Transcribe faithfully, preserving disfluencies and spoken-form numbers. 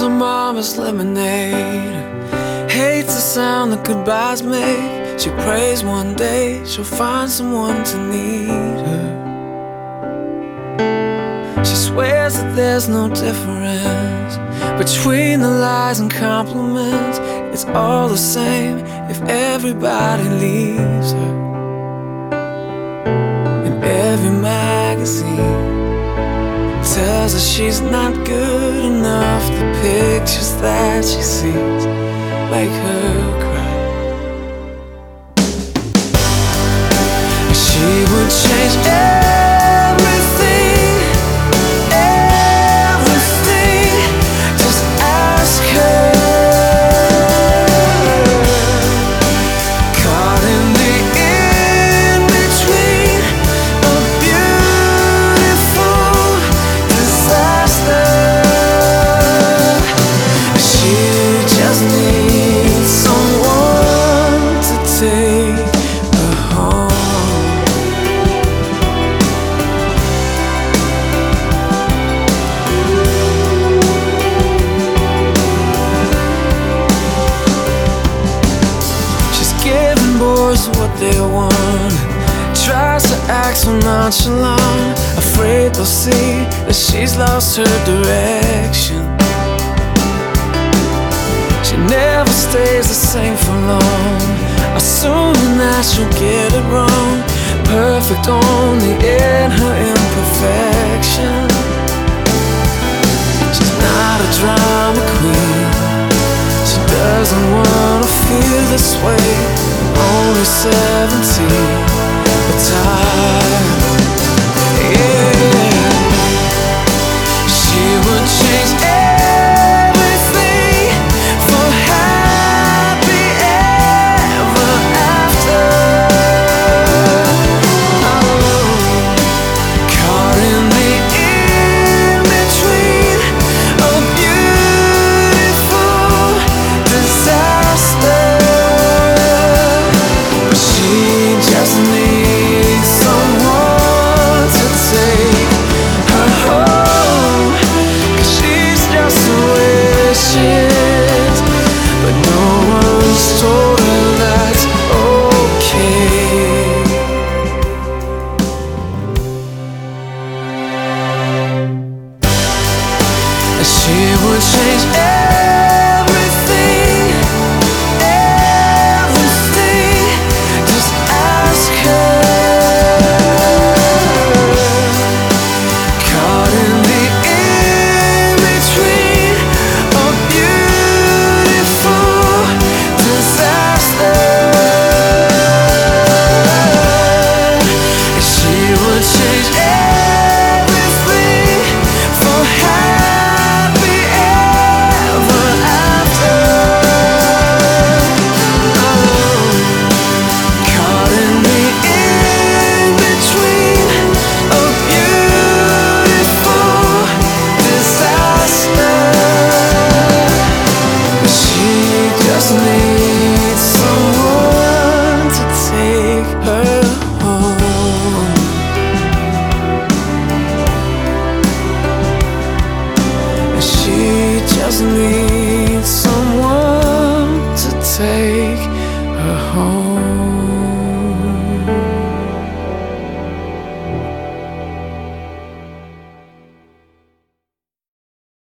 her mama's lemonade. Hates the sound that goodbyes make. She prays one day she'll find someone to need her. She swears that there's no difference between the lies and compliments. It's all the same if everybody leaves her. In every magazine tells her she's not good enough. The pictures that she sees make her cry. She would change everything, everything. Just ask her. Caught in the in-between, a beautiful disaster. She just needs someone to take her home. She's giving boys what they want, tries to act so nonchalant, afraid they'll see that she's lost her direction. She never stays the same for long, assuming that she'll get it wrong. Perfect only in her imperfection. She's not a drama queen. She doesn't wanna feel this way. Only seventeen, but tired. Yeah. She would change everything for happy ever after. Oh, caught in the in-between, a beautiful disaster. But she just needs someone to take her home, 'cause she's just wishes, but no one's told her that's okay. And she would change everything, everything. Just ask her. Caught in the in-between, a beautiful disaster. And she would change everything for happy ever after. Oh, caught in the in-between, a beautiful disaster. She just needs